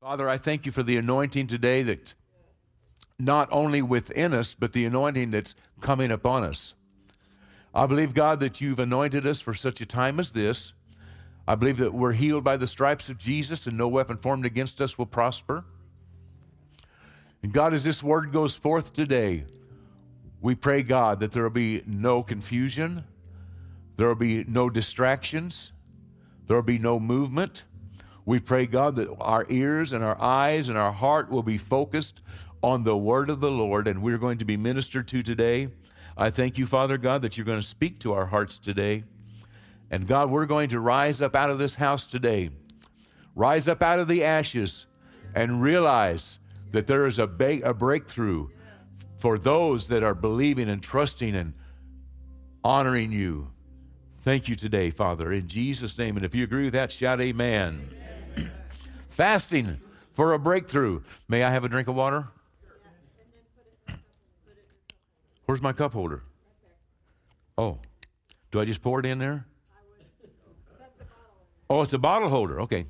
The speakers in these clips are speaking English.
Father, I thank you for the anointing today that's not only within us, but the anointing that's coming upon us. I believe, God, that you've anointed us for such a time as this. I believe that we're healed by the stripes of Jesus and no weapon formed against us will prosper. And God, as this word goes forth today, we pray, God, that there will be no confusion, there will be no distractions, there will be no movement. We pray, God, that our ears and our eyes and our heart will be focused on the word of the Lord, and we're going to be ministered to today. I thank you, Father God, that you're going to speak to our hearts today. And God, we're going to rise up out of this house today, rise up out of the ashes, and realize that there is a breakthrough for those that are believing and trusting and honoring you. Thank you today, Father, in Jesus' name. And if you agree with that, shout amen. Amen. Fasting for a breakthrough. May I have a drink of water? Where's my cup holder? Oh, do I just pour it in there? Oh, it's a bottle holder. Okay.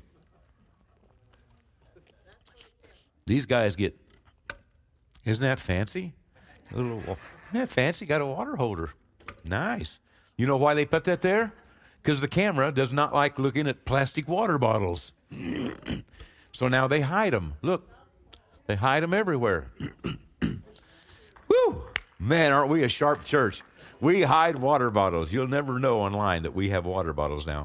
These guys get, isn't that fancy? Isn't that fancy? Got a water holder. Nice. You know why they put that there? Because the camera does not like looking at plastic water bottles. So now they hide them. Look, they hide them everywhere. Woo! Man, aren't we a sharp church? We hide water bottles. You'll never know online that we have water bottles now.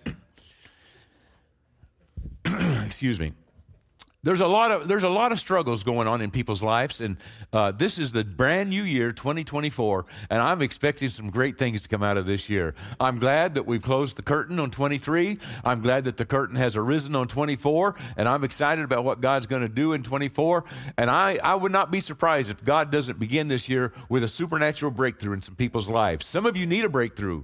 Excuse me. There's a lot of struggles going on in people's lives, and this is the brand new year, 2024, and I'm expecting some great things to come out of this year. I'm glad that we've closed the curtain on 23. I'm glad that the curtain has arisen on 24, and I'm excited about what God's going to do in 24, and I would not be surprised if God doesn't begin this year with a supernatural breakthrough in some people's lives. Some of you need a breakthrough.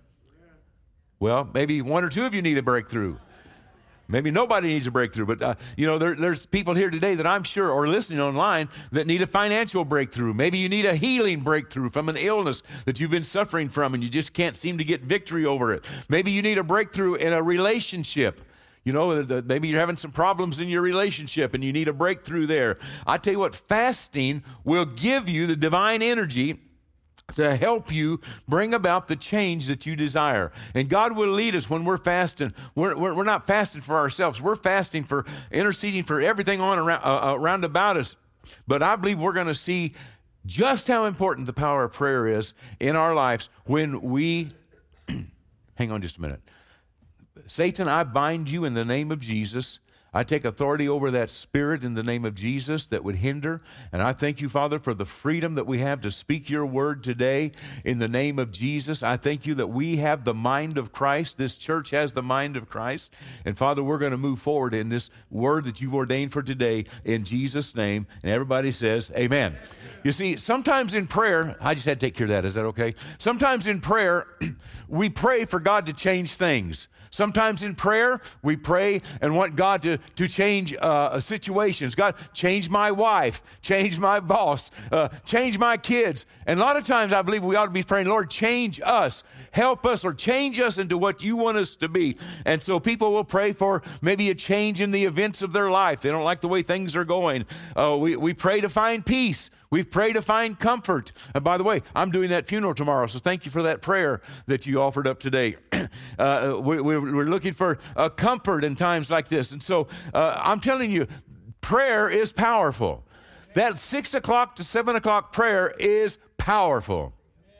Well, maybe one or two of you need a breakthrough. Maybe nobody needs a breakthrough, but there's people here today that I'm sure are listening online that need a financial breakthrough. Maybe you need a healing breakthrough from an illness that you've been suffering from and you just can't seem to get victory over it. Maybe you need a breakthrough in a relationship. Maybe you're having some problems in your relationship and you need a breakthrough there. I tell you what, fasting will give you the divine energy to help you bring about the change that you desire. And God will lead us when we're fasting. We're not fasting for ourselves. We're fasting for interceding for everything on around about us. But I believe we're going to see just how important the power of prayer is in our lives when we, hang on just a minute. Satan, I bind you in the name of Jesus. I take authority over that spirit in the name of Jesus that would hinder. And I thank you, Father, for the freedom that we have to speak your word today in the name of Jesus. I thank you that we have the mind of Christ. This church has the mind of Christ. And Father, we're going to move forward in this word that you've ordained for today in Jesus' name. And everybody says, amen. You see, sometimes in prayer, I just had to take care of that. Is that okay? Sometimes in prayer, we pray for God to change things. Sometimes in prayer, we pray and want God to change situations. God, change my wife, change my boss, change my kids. And a lot of times I believe we ought to be praying, Lord, change us, help us, or change us into what you want us to be. And so people will pray for maybe a change in the events of their life. They don't like the way things are going. We pray to find peace. We pray to find comfort. And by the way, I'm doing that funeral tomorrow, so thank you for that prayer that you offered up today. We're looking for comfort in times like this. And so I'm telling you, prayer is powerful. That 6 o'clock to 7 o'clock prayer is powerful.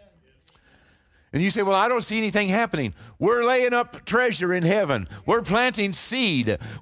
And you say, well, I don't see anything happening. We're laying up treasure in heaven. We're planting seed.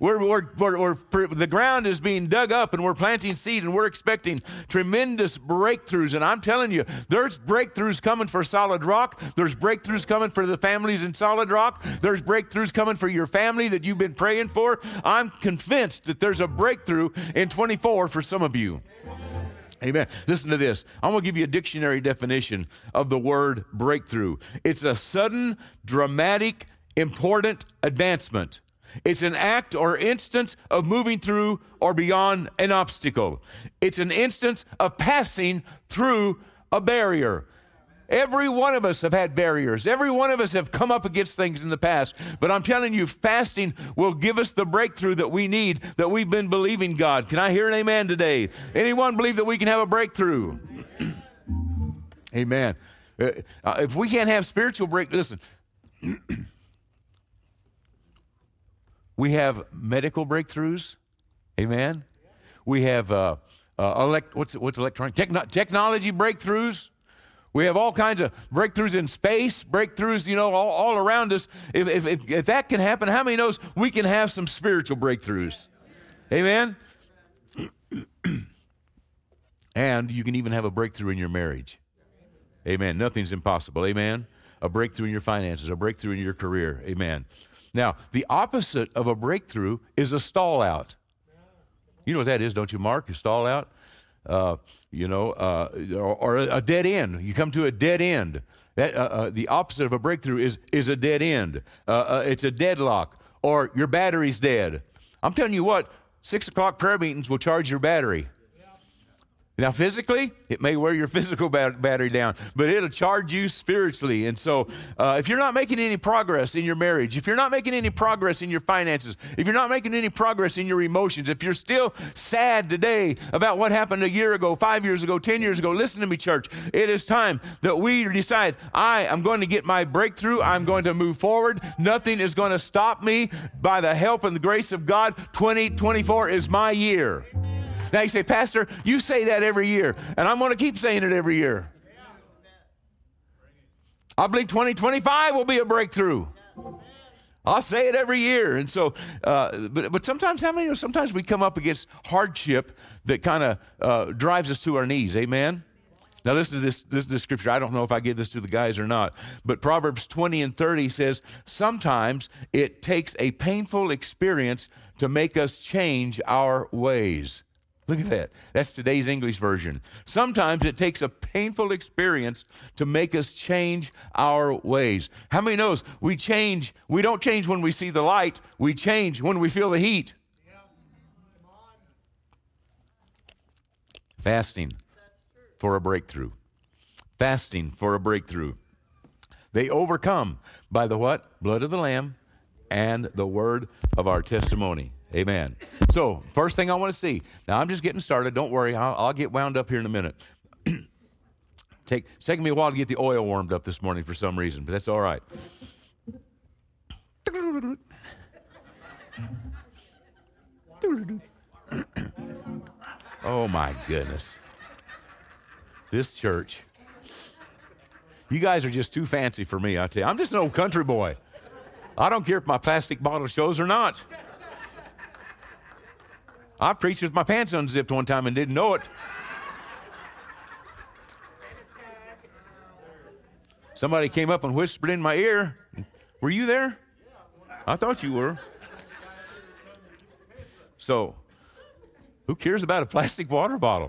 The ground is being dug up and we're planting seed and we're expecting tremendous breakthroughs. And I'm telling you, there's breakthroughs coming for Solid Rock. There's breakthroughs coming for the families in Solid Rock. There's breakthroughs coming for your family that you've been praying for. I'm convinced that there's a breakthrough in 24 for some of you. Amen. Listen to this. I'm going to give you a dictionary definition of the word breakthrough. It's a sudden, dramatic, important advancement. It's an act or instance of moving through or beyond an obstacle. It's an instance of passing through a barrier. Every one of us have had barriers. Every one of us have come up against things in the past. But I'm telling you, fasting will give us the breakthrough that we need, that we've been believing God. Can I hear an amen today? Anyone believe that we can have a breakthrough? Amen. If we can't have spiritual listen, we have medical breakthroughs. Amen. We have what's electronic? Technology breakthroughs. We have all kinds of breakthroughs in space, breakthroughs, all around us. If that can happen, how many knows we can have some spiritual breakthroughs? Amen? And you can even have a breakthrough in your marriage. Amen. Nothing's impossible. Amen? A breakthrough in your finances, a breakthrough in your career. Amen. Now, the opposite of a breakthrough is a stall out. You know what that is, don't you, Mark? A stall out? Or a dead end. You come to a dead end. The opposite of a breakthrough is a dead end. It's a deadlock, or your battery's dead. I'm telling you what, 6 o'clock prayer meetings will charge your battery. Now, physically, it may wear your physical battery down, but it'll charge you spiritually. And so if you're not making any progress in your marriage, if you're not making any progress in your finances, if you're not making any progress in your emotions, if you're still sad today about what happened a year ago, 5 years ago, 10 years ago, listen to me, church. It is time that we decide, I am going to get my breakthrough. I'm going to move forward. Nothing is going to stop me. By the help and the grace of God, 2024 is my year. Now you say, Pastor, you say that every year, and I'm going to keep saying it every year. I believe 2025 will be a breakthrough. I'll say it every year. And so, but sometimes, sometimes we come up against hardship that kind of drives us to our knees. Amen? Now listen to this scripture. I don't know if I give this to the guys or not, but Proverbs 20:30 says, sometimes it takes a painful experience to make us change our ways. Look at that. That's today's English version. Sometimes it takes a painful experience to make us change our ways. How many knows we change? We don't change when we see the light. We change when we feel the heat. Fasting for a breakthrough. Fasting for a breakthrough. They overcome by the what? Blood of the Lamb and the word of our testimony. Amen. So, first thing I want to see. Now, I'm just getting started. Don't worry. I'll get wound up here in a minute. It's taking me a while to get the oil warmed up this morning for some reason, but that's all right. Oh, my goodness. This church. You guys are just too fancy for me, I tell you. I'm just an old country boy. I don't care if my plastic bottle shows or not. I preached with my pants unzipped one time and didn't know it. Somebody came up and whispered in my ear. Were you there? I thought you were. So, who cares about a plastic water bottle?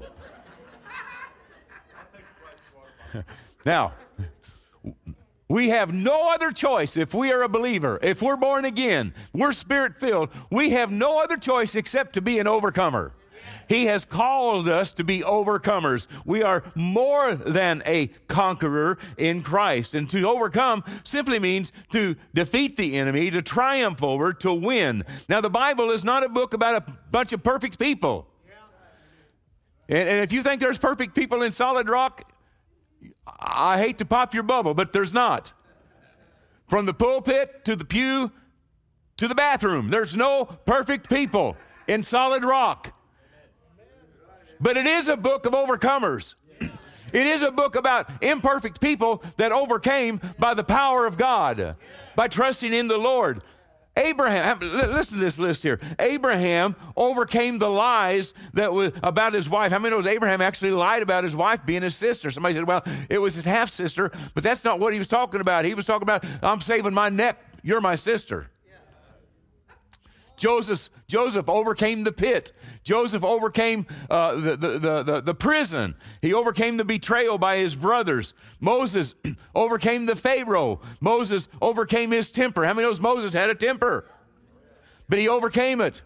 Now, we have no other choice if we are a believer, if we're born again, we're spirit-filled, we have no other choice except to be an overcomer. He has called us to be overcomers. We are more than a conqueror in Christ. And to overcome simply means to defeat the enemy, to triumph over, to win. Now, the Bible is not a book about a bunch of perfect people. And if you think there's perfect people in Solid Rock, I hate to pop your bubble, but there's not. From the pulpit to the pew to the bathroom, there's no perfect people in Solid Rock. But it is a book of overcomers. It is a book about imperfect people that overcame by the power of God, by trusting in the Lord. Abraham, listen to this list here. Abraham overcame the lies that was about his wife. How many knows Abraham actually lied about his wife being his sister? Somebody said, well, it was his half-sister, but that's not what he was talking about. He was talking about, I'm saving my neck. You're my sister. Joseph overcame the pit. Joseph overcame the prison. He overcame the betrayal by his brothers. Moses overcame the Pharaoh. Moses overcame his temper. How many knows Moses had a temper? But he overcame it.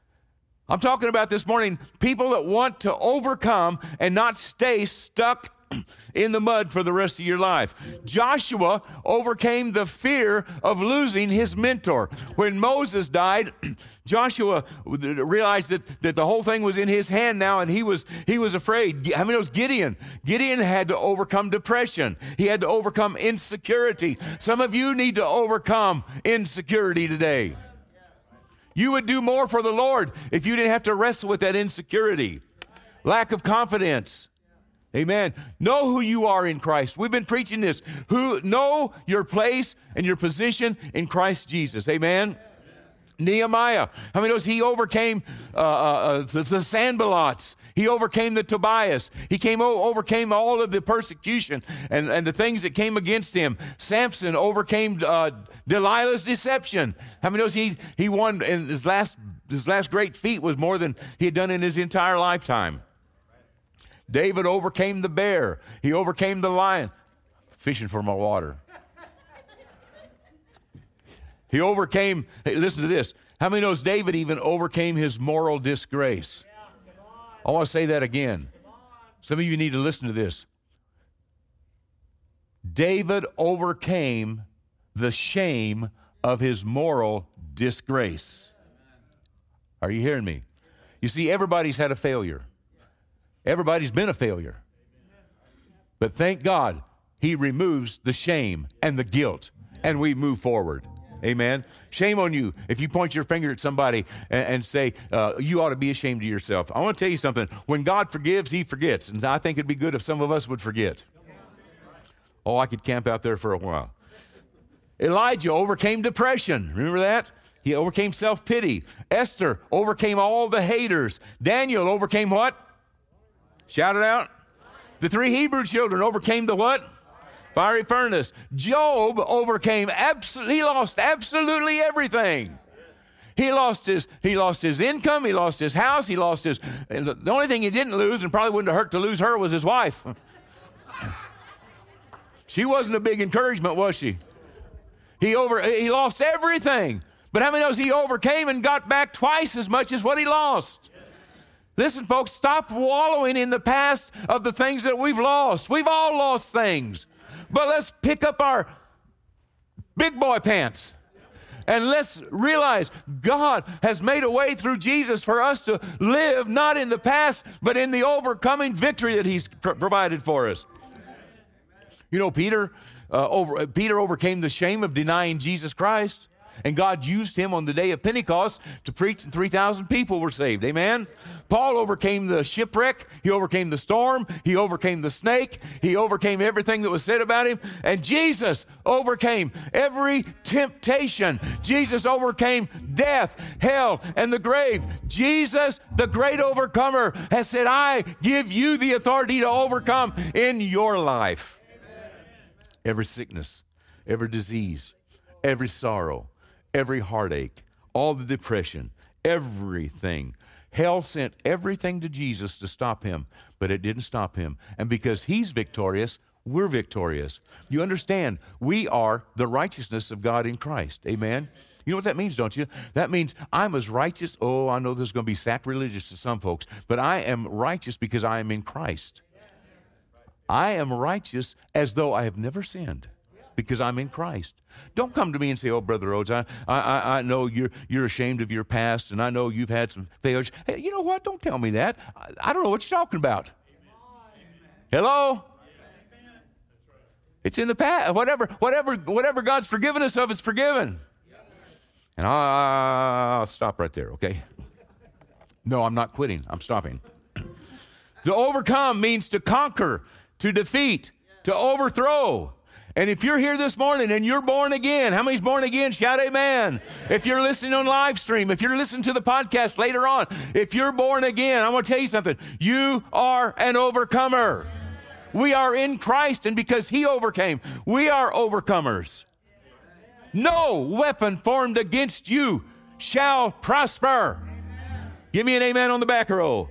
I'm talking about this morning people that want to overcome and not stay stuck in the mud for the rest of your life. Joshua overcame the fear of losing his mentor. When Moses died, Joshua realized that the whole thing was in his hand now, and he was afraid. How many knows Gideon? Gideon had to overcome depression. He had to overcome insecurity. Some of you need to overcome insecurity today. You would do more for the Lord if you didn't have to wrestle with that insecurity, lack of confidence. Amen. Know who you are in Christ. We've been preaching this. Know your place and your position in Christ Jesus. Amen. Nehemiah, how many knows he overcame the Sanballats? He overcame the Tobias. He overcame all of the persecution and the things that came against him. Samson overcame Delilah's deception. How many knows he won, and his last great feat was more than he had done in his entire lifetime. David overcame the bear. He overcame the lion. Fishing for my water. He overcame, hey, listen to this. How many knows David even overcame his moral disgrace? I want to say that again. Some of you need to listen to this. David overcame the shame of his moral disgrace. Are you hearing me? You see, everybody's had a failure. Everybody's been a failure. But thank God, he removes the shame and the guilt, and we move forward. Amen. Shame on you if you point your finger at somebody and say, you ought to be ashamed of yourself. I want to tell you something. When God forgives, he forgets. And I think it'd be good if some of us would forget. Oh, I could camp out there for a while. Elijah overcame depression. Remember that? He overcame self-pity. Esther overcame all the haters. Daniel overcame what? Shout it out. The 3 Hebrew children overcame the what? Fiery furnace. Job overcame he lost absolutely everything. He lost his income, he lost his house, the only thing he didn't lose, and probably wouldn't have hurt to lose her, was his wife. She wasn't a big encouragement, was she? He lost everything. But how many knows he overcame and got back twice as much as what he lost? Listen, folks, stop wallowing in the past of the things that we've lost. We've all lost things. But let's pick up our big boy pants and let's realize God has made a way through Jesus for us to live not in the past, but in the overcoming victory that he's provided for us. You know, Peter overcame the shame of denying Jesus Christ, and God used him on the day of Pentecost to preach, and 3,000 people were saved. Amen? Paul overcame the shipwreck. He overcame the storm. He overcame the snake. He overcame everything that was said about him. And Jesus overcame every temptation. Jesus overcame death, hell, and the grave. Jesus, the great overcomer, has said, I give you the authority to overcome in your life. Every sickness, every disease, every sorrow, every heartache, all the depression, everything. Hell sent everything to Jesus to stop him, but it didn't stop him. And because he's victorious, we're victorious. You understand, we are the righteousness of God in Christ. Amen? You know what that means, don't you? That means I'm as righteous. Oh, I know this is going to be sacrilegious to some folks, but I am righteous because I am in Christ. I am righteous as though I have never sinned, because I'm in Christ. Don't come to me and say, oh, Brother Rhodes, I know you're ashamed of your past, and I know you've had some failures. Hey, you know what? Don't tell me that. I don't know what you're talking about. Hello? It's in the past. Whatever God's forgiven us of, it's forgiven. And I'll stop right there, okay? No, I'm not quitting. I'm stopping. To overcome means to conquer, to defeat, to overthrow. And if you're here this morning and you're born again, how many's born again? Shout amen. If you're listening on live stream, if you're listening to the podcast later on, if you're born again, I'm going to tell you something. You are an overcomer. We are in Christ, and because he overcame, we are overcomers. No weapon formed against you shall prosper. Give me an amen on the back row.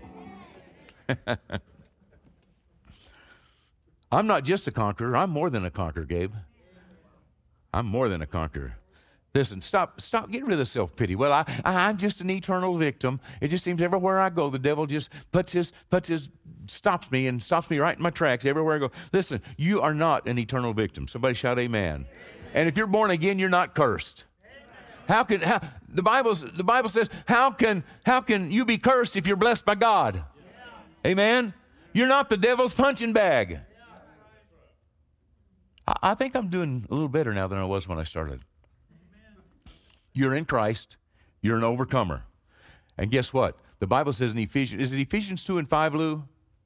I'm not just a conqueror. I'm more than a conqueror, Gabe. I'm more than a conqueror. Listen, stop getting rid of self-pity. Well, I'm just an eternal victim. It just seems everywhere I go, the devil just puts his stops me right in my tracks everywhere I go. Listen, you are not an eternal victim. Somebody shout amen. And if you're born again, you're not cursed. The Bible says, how can you be cursed if you're blessed by God? Amen. You're not the devil's punching bag. I think I'm doing a little better now than I was when I started. You're in Christ. You're an overcomer. And guess what? The Bible says in Ephesians, is it Ephesians 2 and 5, Lou?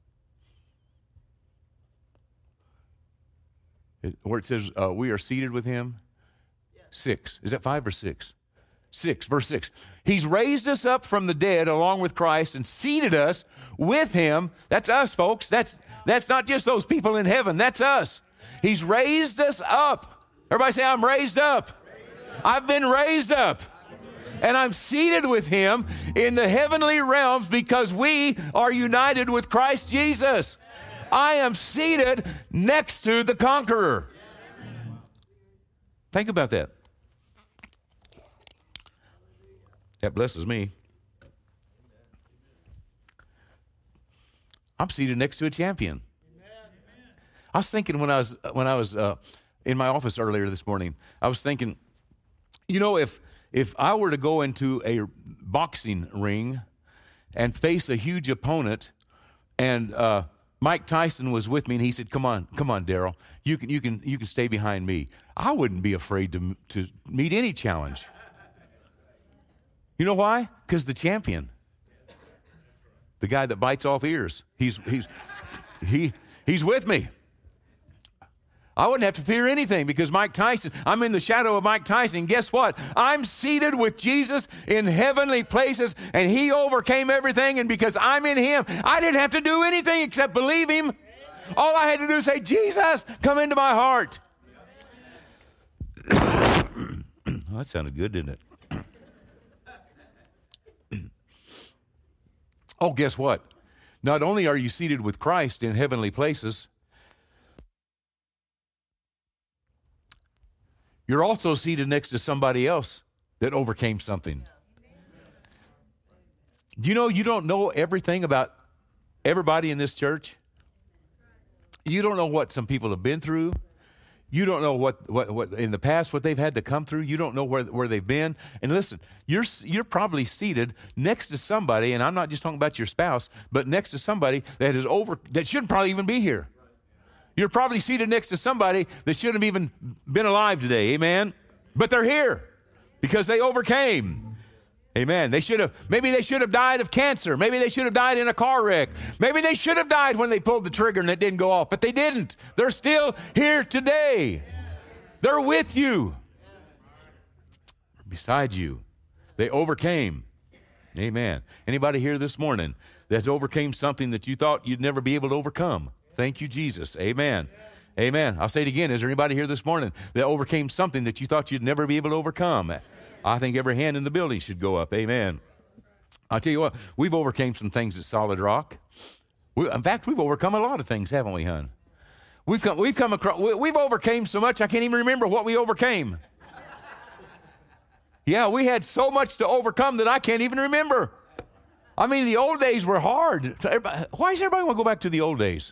Where it says we are seated with him? 6. Is that 5 or 6? 6, verse 6. He's raised us up from the dead along with Christ and seated us with him. That's us, folks. That's not just those people in heaven. That's us. He's raised us up. Everybody say, I'm raised up. I've been raised up. And I'm seated with him in the heavenly realms because we are united with Christ Jesus. I am seated next to the conqueror. Think about that. That blesses me. I'm seated next to a champion. I was thinking when I was in my office earlier this morning, I was thinking, you know, if I were to go into a boxing ring and face a huge opponent, and Mike Tyson was with me, and he said, "Come on, Daryl, you can stay behind me." I wouldn't be afraid to meet any challenge. You know why? Because the champion, the guy that bites off ears, he's with me. I wouldn't have to fear anything because Mike Tyson, I'm in the shadow of Mike Tyson. Guess what? I'm seated with Jesus in heavenly places, and he overcame everything, and because I'm in him, I didn't have to do anything except believe him. All I had to do is say, Jesus, come into my heart. Well, that sounded good, didn't it? Oh, guess what? Not only are you seated with Christ in heavenly places, you're also seated next to somebody else that overcame something. Do you know you don't know everything about everybody in this church? You don't know what some people have been through. You don't know what in the past, what they've had to come through. You don't know where they've been. And listen, you're probably seated next to somebody, and I'm not just talking about your spouse, but next to somebody that shouldn't probably even be here. You're probably seated next to somebody that shouldn't have even been alive today, amen? But they're here because they overcame. Amen. Maybe they should have died of cancer. Maybe they should have died in a car wreck. Maybe they should have died when they pulled the trigger and it didn't go off, but they didn't. They're still here today. They're with you. Beside you. They overcame. Amen. Anybody here this morning that's overcame something that you thought you'd never be able to overcome? Thank you, Jesus. Amen. Amen. I'll say it again. Is there anybody here this morning that overcame something that you thought you'd never be able to overcome? I think every hand in the building should go up. Amen. I'll tell you what, we've overcame some things at Solid Rock. In fact, we've overcome a lot of things, haven't we, hon? We've overcame so much I can't even remember what we overcame. Yeah, we had so much to overcome that I can't even remember. I mean, the old days were hard. Why does everybody want to go back to the old days?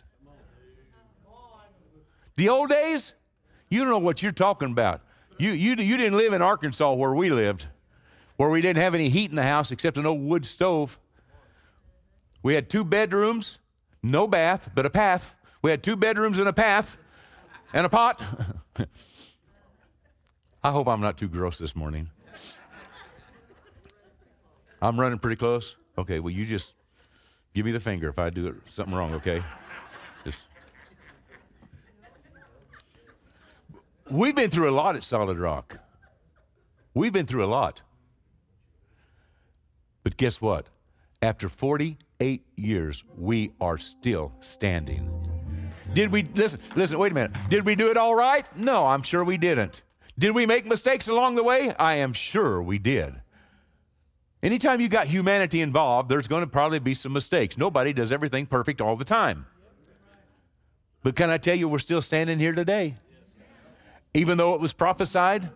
The old days? You don't know what you're talking about. You didn't live in Arkansas where we lived, where we didn't have any heat in the house except an old wood stove. We had 2 bedrooms, no bath, but a path. We had 2 bedrooms and a path and a pot. I hope I'm not too gross this morning. I'm running pretty close. Okay, well, you just give me the finger if I do something wrong, okay? We've been through a lot at Solid Rock. We've been through a lot. But guess what? After 48 years, we are still standing. Did we, listen, wait a minute. Did we do it all right? No, I'm sure we didn't. Did we make mistakes along the way? I am sure we did. Anytime you got humanity involved, there's going to probably be some mistakes. Nobody does everything perfect all the time. But can I tell you, we're still standing here today. Even though it was prophesied,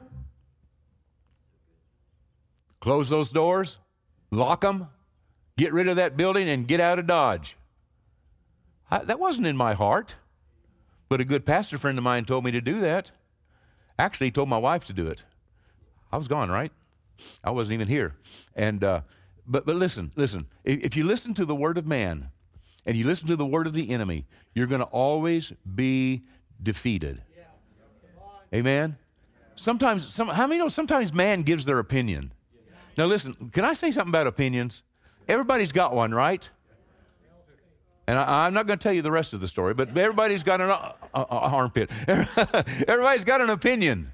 close those doors, lock them, get rid of that building, and get out of Dodge. That wasn't in my heart. But a good pastor friend of mine told me to do that. Actually, he told my wife to do it. I was gone, right? I wasn't even here. And but listen. If you listen to the word of man and you listen to the word of the enemy, you're going to always be defeated. Amen? How many know sometimes man gives their opinion? Now listen, can I say something about opinions? Everybody's got one, right? And I'm not going to tell you the rest of the story, but everybody's got an armpit. Everybody's got an opinion.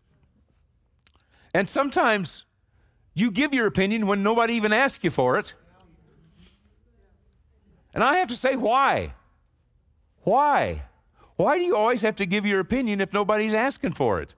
And sometimes you give your opinion when nobody even asks you for it. And I have to say, why? Why? Why do you always have to give your opinion if nobody's asking for it?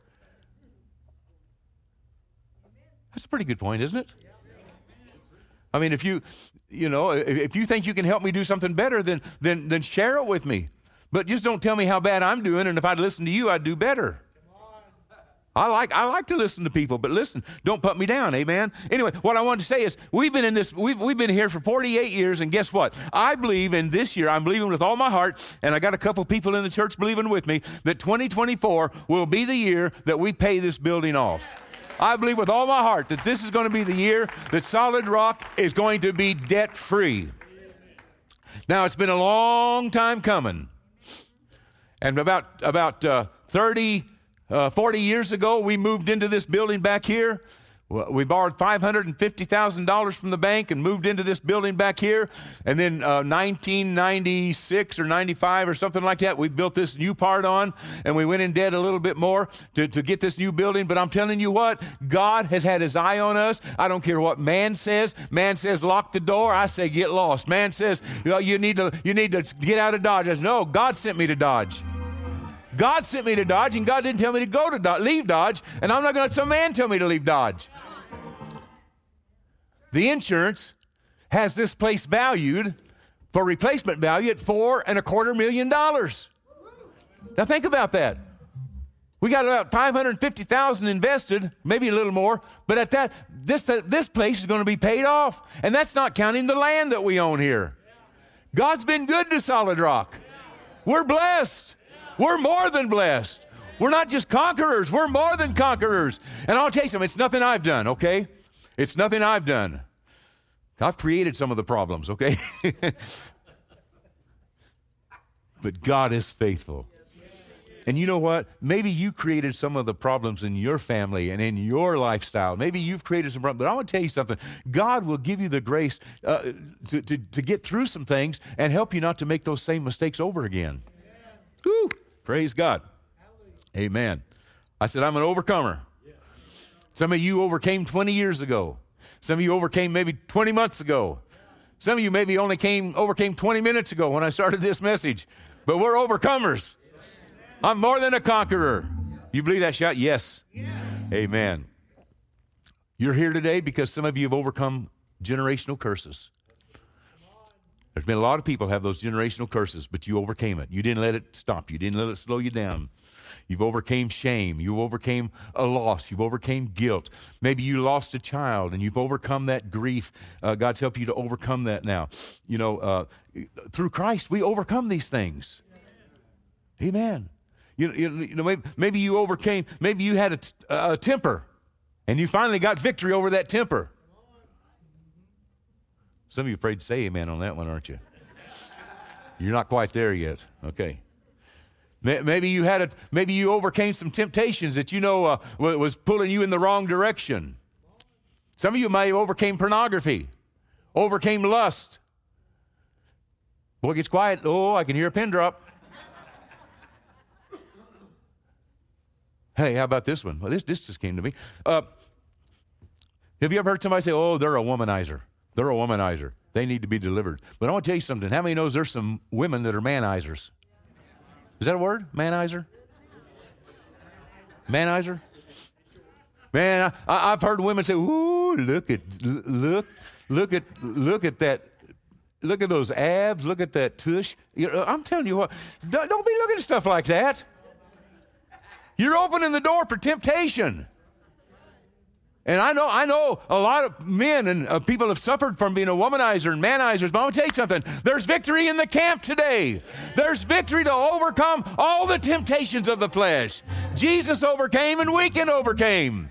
That's a pretty good point, isn't it? I mean, if you think you can help me do something better, then share it with me. But just don't tell me how bad I'm doing, and if I'd listen to you, I'd do better. I like to listen to people, but listen, don't put me down, amen? Anyway, what I wanted to say is we've been here for 48 years, and guess what? I believe in this year, I'm believing with all my heart, and I got a couple people in the church believing with me, that 2024 will be the year that we pay this building off. I believe with all my heart that this is going to be the year that Solid Rock is going to be debt-free. Now, it's been a long time coming. And about 40 years ago, we moved into this building back here. We borrowed $550,000 from the bank and moved into this building back here. And then 1996 or 95 or something like that, we built this new part on, and we went in debt a little bit more to get this new building. But I'm telling you what, God has had his eye on us. I don't care what man says. Man says, lock the door. I say, get lost. Man says, you need to get out of Dodge. I say, no, God sent me to Dodge. God sent me to Dodge, and God didn't tell me to go to leave Dodge, and I'm not going to let some man tell me to leave Dodge. The insurance has this place valued for replacement value at $4.25 million. Now think about that. We got about $550,000 invested, maybe a little more, but at that, this place is going to be paid off, and that's not counting the land that we own here. God's been good to Solid Rock. We're blessed. We're more than blessed. We're not just conquerors. We're more than conquerors. And I'll tell you something, it's nothing I've done, okay? It's nothing I've done. I've created some of the problems, okay? But God is faithful. And you know what? Maybe you created some of the problems in your family and in your lifestyle. Maybe you've created some problems. But I want to tell you something. God will give you the grace to get through some things and help you not to make those same mistakes over again. Woo! Praise God. Amen. I said, I'm an overcomer. Some of you overcame 20 years ago. Some of you overcame maybe 20 months ago. Some of you maybe only overcame 20 minutes ago when I started this message. But we're overcomers. I'm more than a conqueror. You believe that shout? Yes. Amen. You're here today because some of you have overcome generational curses. There's been a lot of people have those generational curses, but you overcame it. You didn't let it stop you. You didn't let it slow you down. You've overcame shame. You overcame a loss. You've overcame guilt. Maybe you lost a child and you've overcome that grief. God's helped you to overcome that now. You know, through Christ, we overcome these things. Amen. You know, maybe you overcame, maybe you had a temper and you finally got victory over that temper. Some of you are afraid to say amen on that one, aren't you? You're not quite there yet. Okay. Maybe you overcame some temptations that you know was pulling you in the wrong direction. Some of you might have overcame pornography, overcame lust. Boy, it gets quiet. Oh, I can hear a pin drop. Hey, how about this one? Well, this just came to me. Have you ever heard somebody say, oh, they're a womanizer? They're a womanizer. They need to be delivered. But I want to tell you something. How many knows there's some women that are manizers? Is that a word? Manizer? Manizer? Man, I've heard women say, "Ooh, look at that! Look at those abs! Look at that tush!" I'm telling you what, don't be looking at stuff like that. You're opening the door for temptation. And I know a lot of men and people have suffered from being a womanizer and manizers. But I'm going to tell you something. There's victory in the camp today. There's victory to overcome all the temptations of the flesh. Jesus overcame and we can overcome.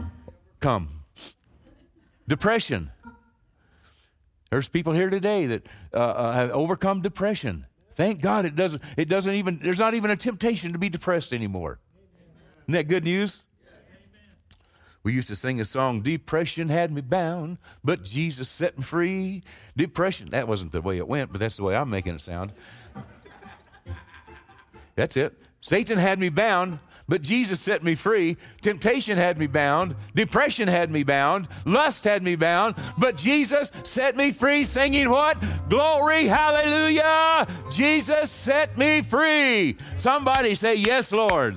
Depression. There's people here today that have overcome depression. Thank God there's not even a temptation to be depressed anymore. Isn't that good news? We used to sing a song, depression had me bound, but Jesus set me free. Depression, that wasn't the way it went, but that's the way I'm making it sound. That's it. Satan had me bound, but Jesus set me free. Temptation had me bound. Depression had me bound. Lust had me bound, but Jesus set me free. Singing what? Glory, hallelujah. Jesus set me free. Somebody say, yes, Lord.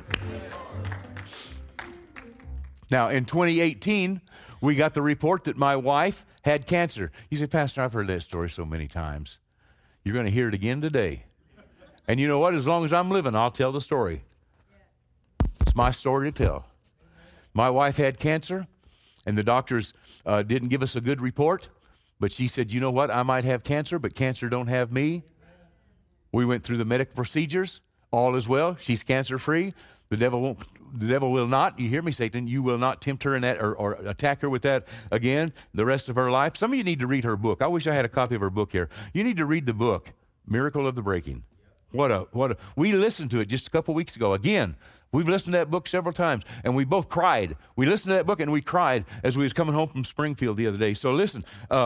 Now, in 2018, we got the report that my wife had cancer. You say, Pastor, I've heard that story so many times. You're going to hear it again today. And you know what? As long as I'm living, I'll tell the story. It's my story to tell. My wife had cancer, and the doctors didn't give us a good report. But she said, you know what? I might have cancer, but cancer don't have me. We went through the medical procedures. All is well. She's cancer-free. The devil will not, you hear me, Satan, you will not tempt her in that or attack her with that again the rest of her life. Some of you need to read her book. I wish I had a copy of her book here. You need to read the book, Miracle of the Breaking. We listened to it just a couple weeks ago. Again, we've listened to that book several times, and we both cried. We listened to that book, and we cried as we was coming home from Springfield the other day. So listen,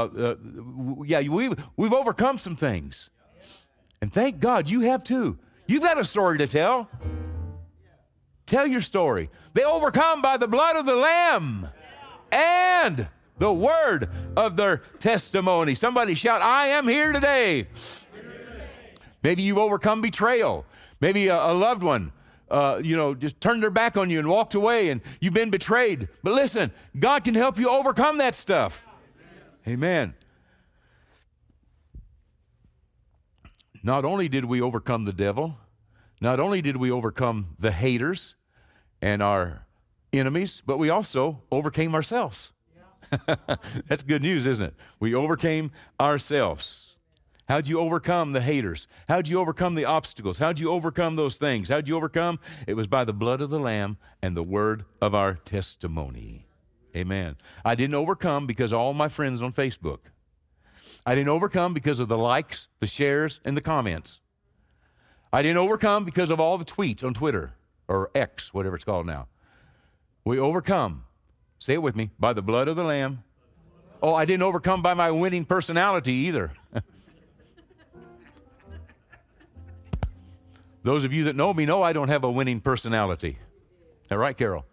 we've overcome some things. And thank God you have too. You've got a story to tell. Tell your story. They overcome by the blood of the Lamb and the word of their testimony. Somebody shout, I am here today. Maybe you've overcome betrayal. Maybe a loved one, just turned their back on you and walked away and you've been betrayed. But listen, God can help you overcome that stuff. Amen. Not only did we overcome the devil, not only did we overcome the haters and our enemies, but we also overcame ourselves. Yeah. That's good news, isn't it? We overcame ourselves. How'd you overcome the haters? How'd you overcome the obstacles? How'd you overcome those things? How'd you overcome? It was by the blood of the Lamb and the word of our testimony. Amen. I didn't overcome because of all my friends on Facebook. I didn't overcome because of the likes, the shares, and the comments. I didn't overcome because of all the tweets on Twitter or X, whatever it's called now. We overcome, say it with me, by the blood of the Lamb. Oh, I didn't overcome by my winning personality either. Those of you that know me know I don't have a winning personality. Is that right, Carol?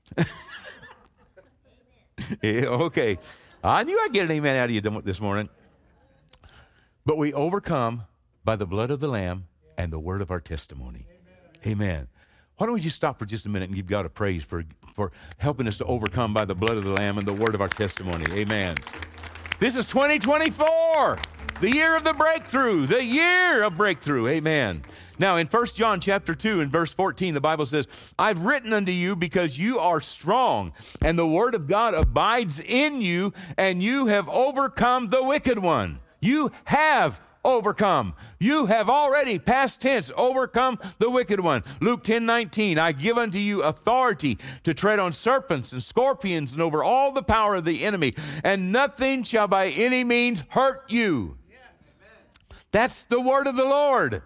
Yeah, okay. I knew I'd get an amen out of you this morning. But we overcome by the blood of the Lamb and the word of our testimony. Amen. Why don't we just stop for just a minute and give God a praise for helping us to overcome by the blood of the Lamb and the word of our testimony. Amen. This is 2024, the year of the breakthrough, the year of breakthrough. Amen. Now, in 1 John chapter 2 and verse 14, the Bible says, I've written unto you because you are strong, and the word of God abides in you, and you have overcome the wicked one. You have overcome. You have already, past tense, overcome the wicked one. Luke 10:19, I give unto you authority to tread on serpents and scorpions and over all the power of the enemy, and nothing shall by any means hurt you. That's the word of the Lord.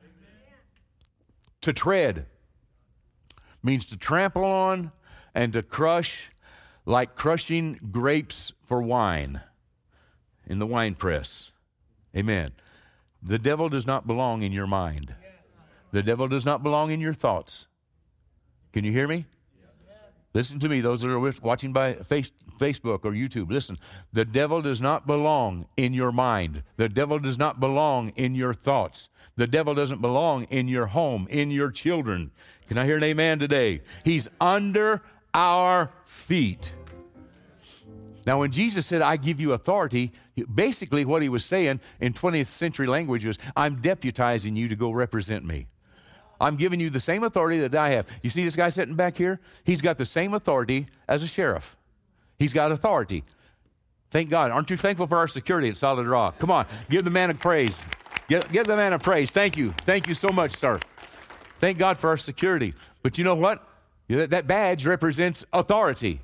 To tread means to trample on and to crush, like crushing grapes for wine in the wine press. Amen. The devil does not belong in your mind. The devil does not belong in your thoughts. Can you hear me? Listen to me, those that are watching by Facebook or YouTube. Listen, the devil does not belong in your mind. The devil does not belong in your thoughts. The devil doesn't belong in your home, in your children. Can I hear an amen today? He's under our feet. Now, when Jesus said, I give you authority, basically what he was saying in 20th century language was, I'm deputizing you to go represent me. I'm giving you the same authority that I have. You see this guy sitting back here? He's got the same authority as a sheriff. He's got authority. Thank God. Aren't you thankful for our security at Solid Rock? Come on, give the man a praise. Give the man a praise. Thank you. Thank you so much, sir. Thank God for our security. But you know what? That badge represents authority.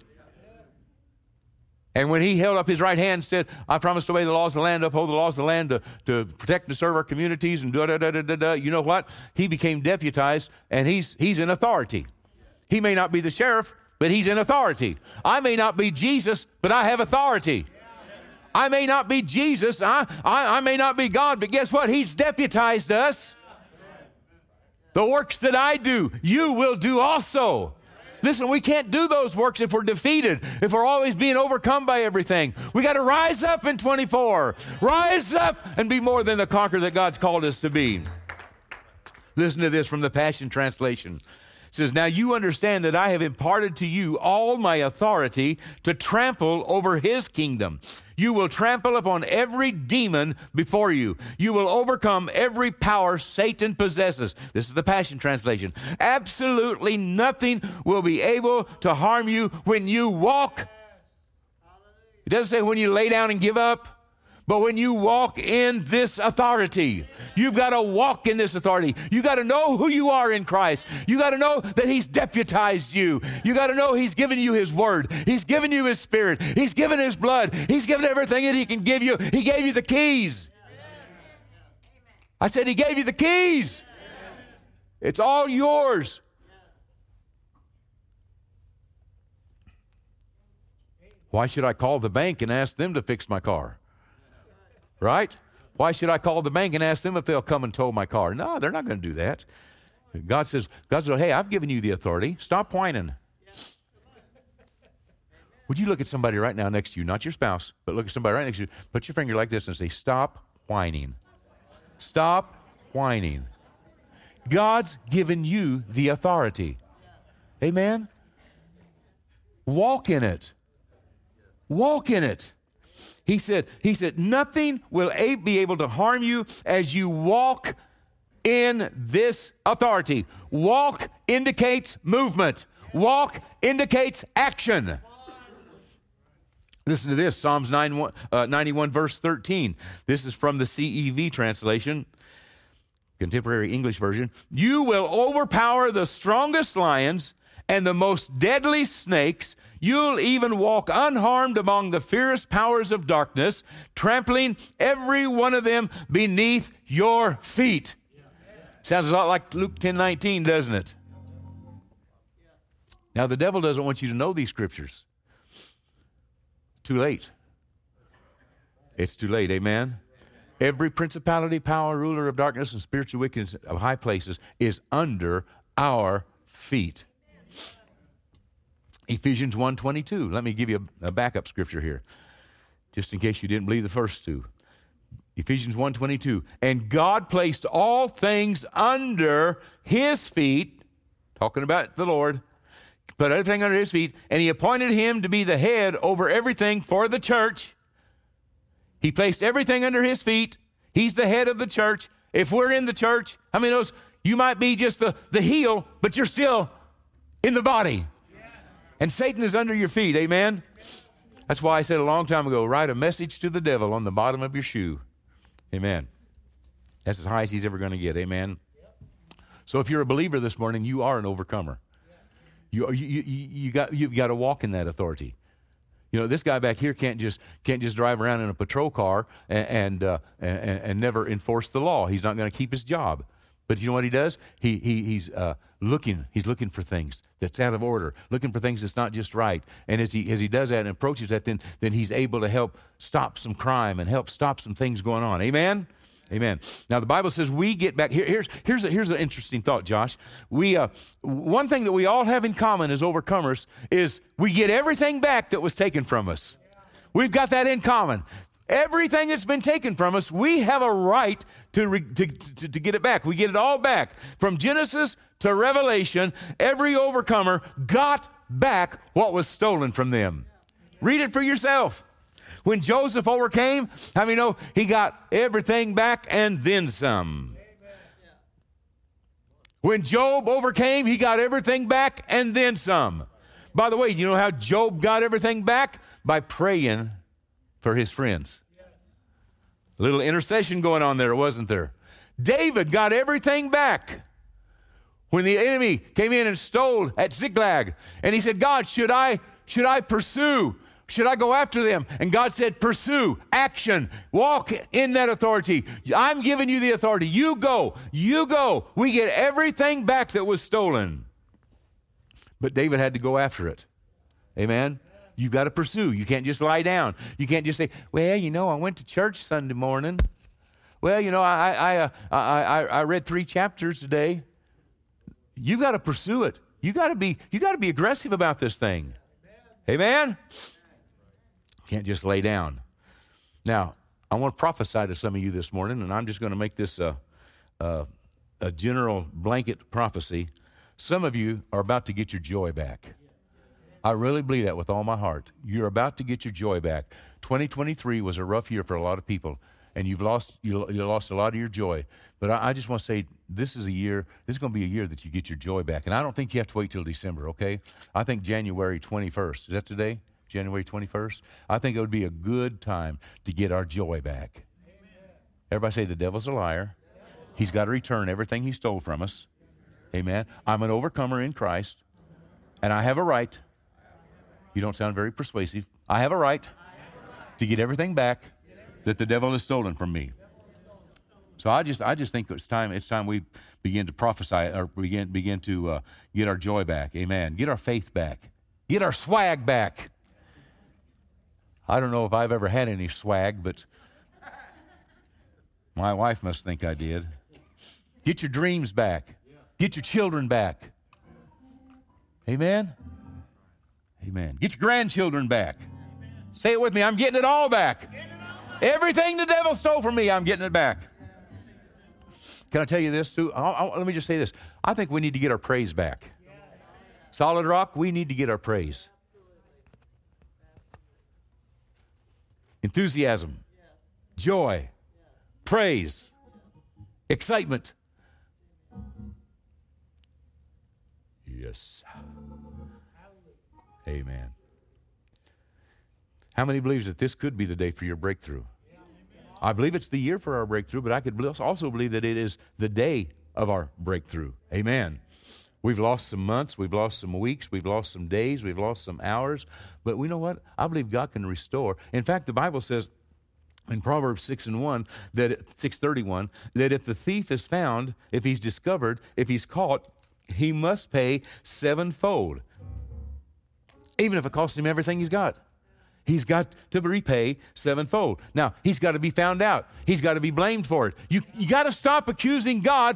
And when he held up his right hand and said, I promise to obey the laws of the land, uphold the laws of the land, to protect and serve our communities, and da-da-da-da-da-da, you know what? He became deputized, and he's in authority. He may not be the sheriff, but he's in authority. I may not be Jesus, but I have authority. I may not be Jesus, I may not be God, but guess what? He's deputized us. The works that I do, you will do also. Listen, we can't do those works if we're defeated, if we're always being overcome by everything. We got to rise up in 24. Rise up and be more than the conqueror that God's called us to be. Listen to this from the Passion Translation. It says, now you understand that I have imparted to you all my authority to trample over his kingdom. You will trample upon every demon before you. You will overcome every power Satan possesses. This is the Passion Translation. Absolutely nothing will be able to harm you when you walk. It doesn't say when you lay down and give up. But when you walk in this authority, you've got to walk in this authority. You got to know who you are in Christ. You got to know that he's deputized you. You got to know he's given you his word. He's given you his spirit. He's given his blood. He's given everything that he can give you. He gave you the keys. I said he gave you the keys. It's all yours. Why should I call the bank and ask them to fix my car? Right? Why should I call the bank and ask them if they'll come and tow my car? No, they're not going to do that. God says, hey, I've given you the authority. Stop whining. Would you look at somebody right now next to you, not your spouse, but look at somebody right next to you, put your finger like this and say, stop whining. Stop whining. God's given you the authority. Amen? Walk in it. Walk in it. He said, nothing will be able to harm you as you walk in this authority. Walk indicates movement. Walk indicates action. Listen to this, Psalms 91, verse 13. This is from the CEV translation, Contemporary English Version. You will overpower the strongest lions and the most deadly snakes. You'll even walk unharmed among the fierce powers of darkness, trampling every one of them beneath your feet. Sounds a lot like Luke 10:19, doesn't it? Now, the devil doesn't want you to know these scriptures. Too late. It's too late, amen? Every principality, power, ruler of darkness, and spiritual wickedness of high places is under our feet. Ephesians 1:22. Let me give you a backup scripture here, just in case you didn't believe the first two. Ephesians 1:22. And God placed all things under his feet, talking about the Lord, put everything under his feet, and he appointed him to be the head over everything for the church. He placed everything under his feet. He's the head of the church. If we're in the church, how many knows you might be just the heel, but you're still in the body. And Satan is under your feet, amen? That's why I said a long time ago, write a message to the devil on the bottom of your shoe. Amen. That's as high as he's ever going to get, amen? So if you're a believer this morning, you are an overcomer. You've got to walk in that authority. You know, this guy back here can't just drive around in a patrol car and never enforce the law. He's not going to keep his job. But you know what he does? He's looking for things that's out of order, looking for things that's not just right. And as he does that and approaches that, then he's able to help stop some crime and help stop some things going on. Amen? Amen. Now the Bible says we get back. Here's an interesting thought, Josh. One thing that we all have in common as overcomers is we get everything back that was taken from us. We've got that in common. Everything that's been taken from us, we have a right to get it back. We get it all back. From Genesis to Revelation, every overcomer got back what was stolen from them. Read it for yourself. When Joseph overcame, how many know he got everything back and then some? When Job overcame, he got everything back and then some. By the way, you know how Job got everything back? By praying for his friends. A little intercession going on there, wasn't there? David got everything back when the enemy came in and stole at Ziklag. And he said, God, should I pursue? Should I go after them? And God said, pursue, action, walk in that authority. I'm giving you the authority. You go. We get everything back that was stolen. But David had to go after it. Amen? You've got to pursue. You can't just lie down. You can't just say, well, I went to church Sunday morning. Well, I read 3 chapters today. You've got to pursue it. You got to be aggressive about this thing. Amen? Can't just lay down. Now, I want to prophesy to some of you this morning, and I'm just going to make this a general blanket prophecy. Some of you are about to get your joy back. I really believe that with all my heart. You're about to get your joy back. 2023 was a rough year for a lot of people, and you lost a lot of your joy. But I just want to say this is going to be a year that you get your joy back. And I don't think you have to wait till December, okay? I think January 21st. Is that today? January 21st? I think it would be a good time to get our joy back. Amen. Everybody say the devil's a liar. He's got to return everything he stole from us. Amen. I'm an overcomer in Christ, and I have a right. You don't sound very persuasive. I have a right to get everything back that the devil has stolen from me. So I just think it's time we begin to prophesy or begin to get our joy back. Amen. Get our faith back. Get our swag back. I don't know if I've ever had any swag, but my wife must think I did. Get your dreams back. Get your children back. Amen? Amen. Get your grandchildren back. Say it with me. I'm getting it all back. Everything the devil stole from me, I'm getting it back. Can I tell you this too? Let me just say this. I think we need to get our praise back. Solid Rock, we need to get our praise. Enthusiasm, joy, praise, excitement. Yes. Amen. How many believes that this could be the day for your breakthrough? I believe it's the year for our breakthrough, but I could also believe that it is the day of our breakthrough. Amen. We've lost some months, we've lost some weeks, we've lost some days, we've lost some hours, but we know what? I believe God can restore. In fact, the Bible says in Proverbs 6:31 that if the thief is found, if he's discovered, if he's caught, he must pay sevenfold. Even if it costs him everything he's got. He's got to repay sevenfold. Now, he's got to be found out. He's got to be blamed for it. You got to stop accusing God.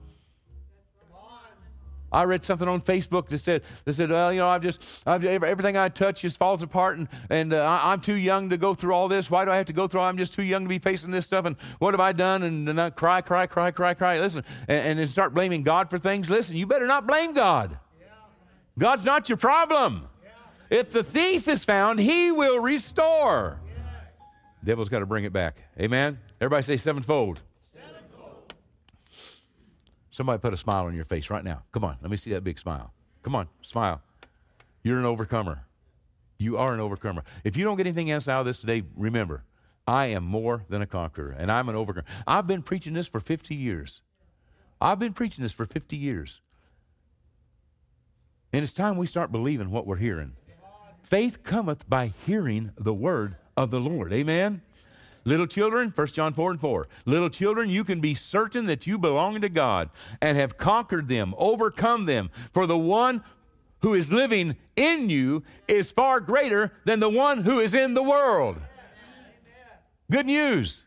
I read something on Facebook that said, well, everything I touch just falls apart, and I'm too young to go through all this. Why do I have to go through? I'm just too young to be facing this stuff. And what have I done? And I cry. Listen, and then start blaming God for things. Listen, you better not blame God. God's not your problem. If the thief is found, he will restore. The devil's got to bring it back. Amen? Everybody say sevenfold. Sevenfold. Somebody put a smile on your face right now. Come on, let me see that big smile. Come on, smile. You're an overcomer. You are an overcomer. If you don't get anything else out of this today, remember, I am more than a conqueror, and I'm an overcomer. I've been preaching this for 50 years. And it's time we start believing what we're hearing. Faith cometh by hearing the word of the Lord. Amen? Little children, 1 John 4:4. Little children, you can be certain that you belong to God and have conquered them, overcome them. For the one who is living in you is far greater than the one who is in the world. Good news.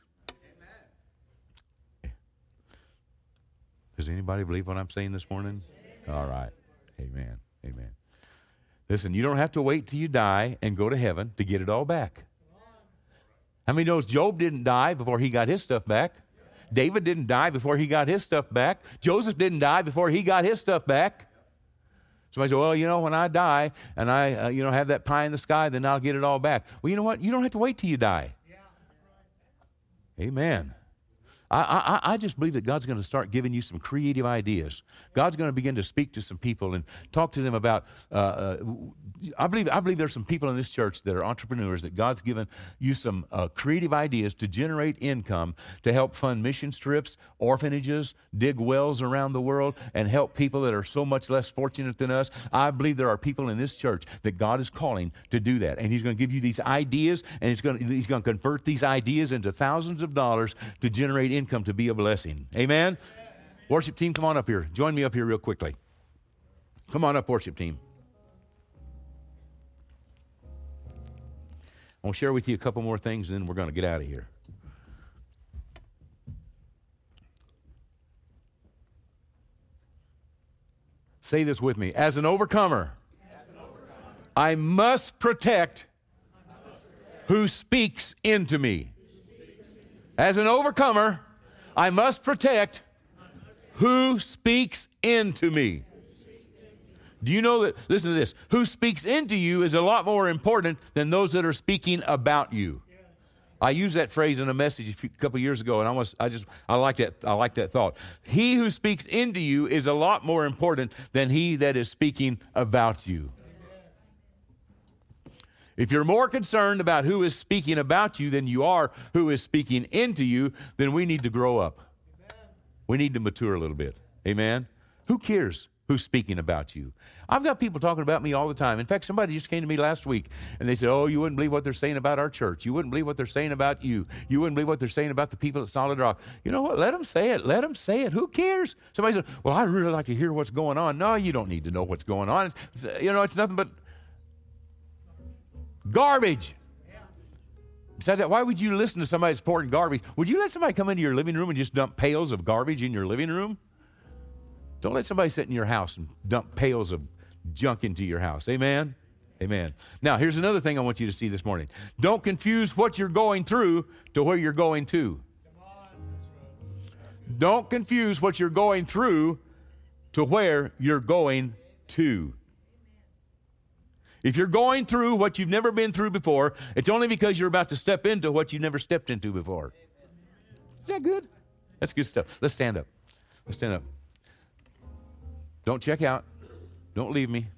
Does anybody believe what I'm saying this morning? All right. Amen. Amen. Listen, you don't have to wait till you die and go to heaven to get it all back. How many knows Job didn't die before he got his stuff back? David didn't die before he got his stuff back. Joseph didn't die before he got his stuff back. Somebody said, well, when I die and I have that pie in the sky, then I'll get it all back. Well, you know what? You don't have to wait till you die. Amen. I just believe that God's going to start giving you some creative ideas. God's going to begin to speak to some people and talk to them about, I believe there's some people in this church that are entrepreneurs that God's given you some creative ideas to generate income to help fund mission trips, orphanages, dig wells around the world, and help people that are so much less fortunate than us. I believe there are people in this church that God is calling to do that. And He's going to give you these ideas, and He's going to convert these ideas into thousands of dollars to generate income to be a blessing. Amen? Worship team, come on up here. Join me up here real quickly. Come on up, worship team. I'll share with you a couple more things, and then we're going to get out of here. Say this with me. As an overcomer, I must protect who speaks into me. As an overcomer, I must protect who speaks into me. Do you know that, listen to this, who speaks into you is a lot more important than those that are speaking about you. I used that phrase in a message a couple years ago, and I like that thought. He who speaks into you is a lot more important than he that is speaking about you. If you're more concerned about who is speaking about you than you are who is speaking into you, then we need to grow up. We need to mature a little bit. Amen? Who cares who's speaking about you? I've got people talking about me all the time. In fact, somebody just came to me last week, and they said, oh, you wouldn't believe what they're saying about our church. You wouldn't believe what they're saying about you. You wouldn't believe what they're saying about the people at Solid Rock. You know what? Let them say it. Let them say it. Who cares? Somebody said, well, I'd really like to hear what's going on. No, you don't need to know what's going on. It's nothing but garbage. Besides that, why would you listen to somebody that's pouring garbage? Would you let somebody come into your living room and just dump pails of garbage in your living room? Don't let somebody sit in your house and dump pails of junk into your house. Amen? Amen. Now, here's another thing I want you to see this morning. Don't confuse what you're going through to where you're going to. Don't confuse what you're going through to where you're going to. If you're going through what you've never been through before, it's only because you're about to step into what you've never stepped into before. Is that good? That's good stuff. Let's stand up. Let's stand up. Don't check out. Don't leave me.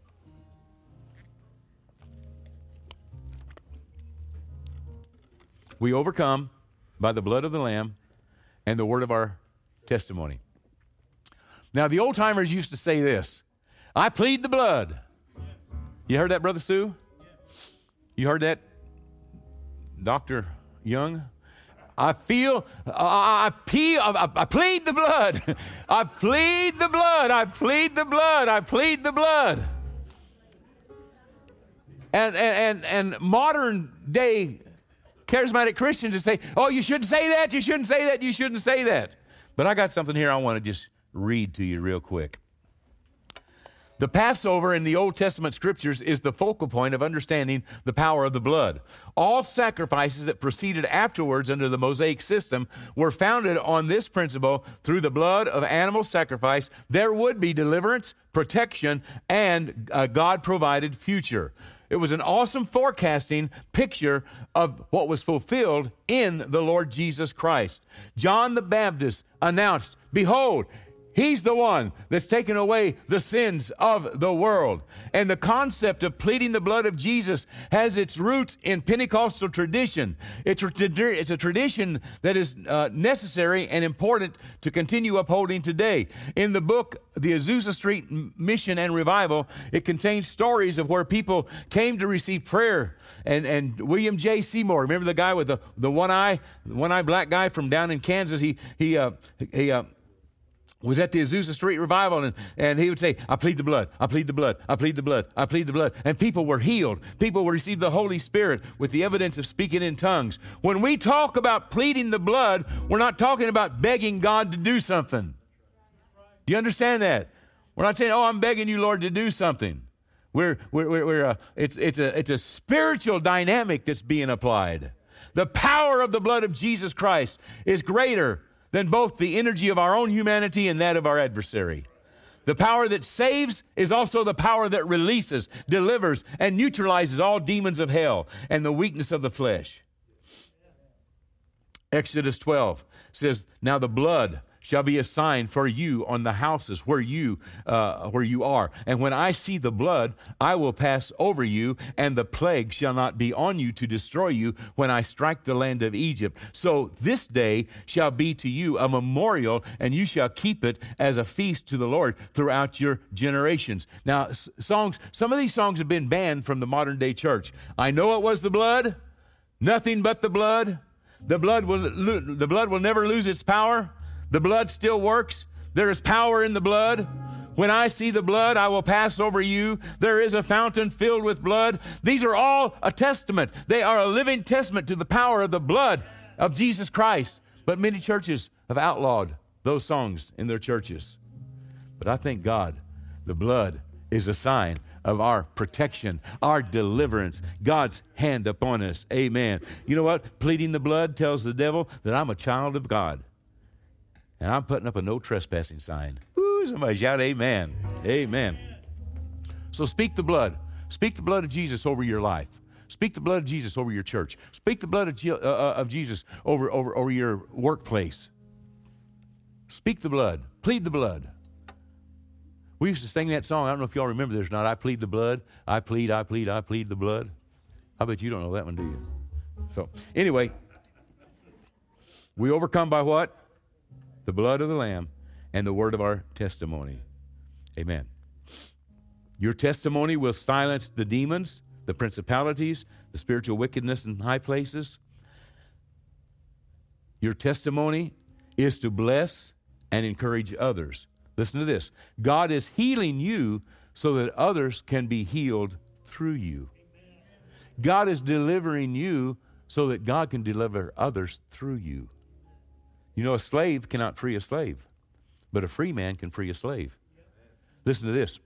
We overcome by the blood of the Lamb and the word of our testimony. Now, the old timers used to say this, I plead the blood. You heard that, Brother Sue? You heard that, Dr. Young? I plead the blood. I plead the blood. I plead the blood. I plead the blood. And modern day charismatic Christians would say, oh, you shouldn't say that. You shouldn't say that. You shouldn't say that. But I got something here I want to just read to you real quick. The Passover in the Old Testament scriptures is the focal point of understanding the power of the blood. All sacrifices that proceeded afterwards under the Mosaic system were founded on this principle. Through the blood of animal sacrifice, there would be deliverance, protection, and a God-provided future. It was an awesome forecasting picture of what was fulfilled in the Lord Jesus Christ. John the Baptist announced, behold, He's the one that's taken away the sins of the world. And the concept of pleading the blood of Jesus has its roots in Pentecostal tradition. It's a tradition that is necessary and important to continue upholding today. In the book, The Azusa Street Mission and Revival, it contains stories of where people came to receive prayer. And William J. Seymour, remember the guy with the one eye black guy from down in Kansas? He was at the Azusa Street Revival, and he would say, I plead the blood, I plead the blood, I plead the blood, I plead the blood. And people were healed. People received the Holy Spirit with the evidence of speaking in tongues. When we talk about pleading the blood, we're not talking about begging God to do something. Do you understand that? We're not saying, oh, I'm begging you, Lord, to do something. It's a spiritual dynamic that's being applied. The power of the blood of Jesus Christ is greater than both the energy of our own humanity and that of our adversary. The power that saves is also the power that releases, delivers, and neutralizes all demons of hell and the weakness of the flesh. Exodus 12 says, now the blood shall be a sign for you on the houses where you are. And when I see the blood, I will pass over you, and the plague shall not be on you to destroy you when I strike the land of Egypt. So this day shall be to you a memorial, and you shall keep it as a feast to the Lord throughout your generations. Now, some of these songs have been banned from the modern day church. I know it was the blood, nothing but the blood. The blood will never lose its power. The blood still works. There is power in the blood. When I see the blood, I will pass over you. There is a fountain filled with blood. These are all a testament. They are a living testament to the power of the blood of Jesus Christ. But many churches have outlawed those songs in their churches. But I thank God the blood is a sign of our protection, our deliverance, God's hand upon us. Amen. You know what? Pleading the blood tells the devil that I'm a child of God. And I'm putting up a no trespassing sign. Woo, somebody shout amen. Amen. So speak the blood. Speak the blood of Jesus over your life. Speak the blood of Jesus over your church. Speak the blood of Jesus over your workplace. Speak the blood. Plead the blood. We used to sing that song. I don't know if y'all remember this or not. I plead the blood. I plead the blood. I bet you don't know that one, do you? So anyway, we overcome by what? The blood of the Lamb and the word of our testimony. Amen. Your testimony will silence the demons, the principalities, the spiritual wickedness in high places. Your testimony is to bless and encourage others. Listen to this. God is healing you so that others can be healed through you. God is delivering you so that God can deliver others through you. You know, a slave cannot free a slave, but a free man can free a slave. Listen to this.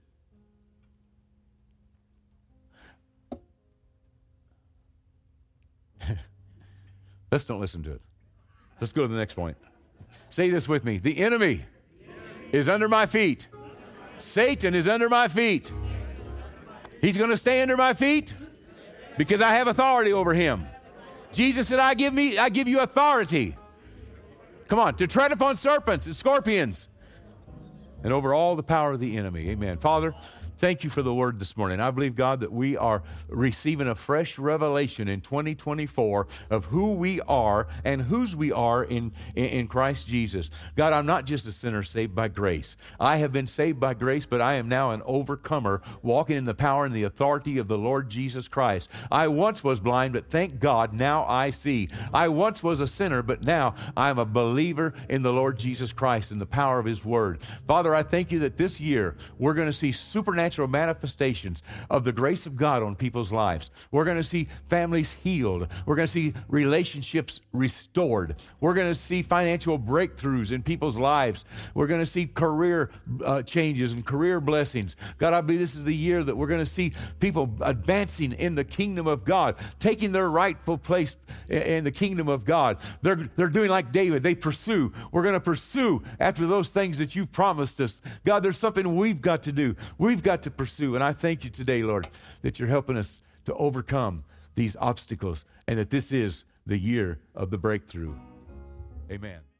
Let's don't listen to it. Let's go to the next point. Say this with me. The enemy is under my feet. Satan is under my feet. He's going to stay under my feet because I have authority over him. Jesus said, I give you authority. Come on, to tread upon serpents and scorpions and over all the power of the enemy. Amen. Father, thank you for the word this morning. I believe, God, that we are receiving a fresh revelation in 2024 of who we are and whose we are in Christ Jesus. God, I'm not just a sinner saved by grace. I have been saved by grace, but I am now an overcomer walking in the power and the authority of the Lord Jesus Christ. I once was blind, but thank God now I see. I once was a sinner, but now I'm a believer in the Lord Jesus Christ and the power of his word. Father, I thank you that this year we're going to see supernatural manifestations of the grace of God on people's lives. We're going to see families healed. We're going to see relationships restored. We're going to see financial breakthroughs in people's lives. We're going to see career changes and career blessings. God, I believe this is the year that we're going to see people advancing in the kingdom of God, taking their rightful place in the kingdom of God. They're doing like David. They pursue. We're going to pursue after those things that you promised us. God, there's something we've got to do. We've got to pursue. And I thank you today, Lord, that you're helping us to overcome these obstacles and that this is the year of the breakthrough. Amen.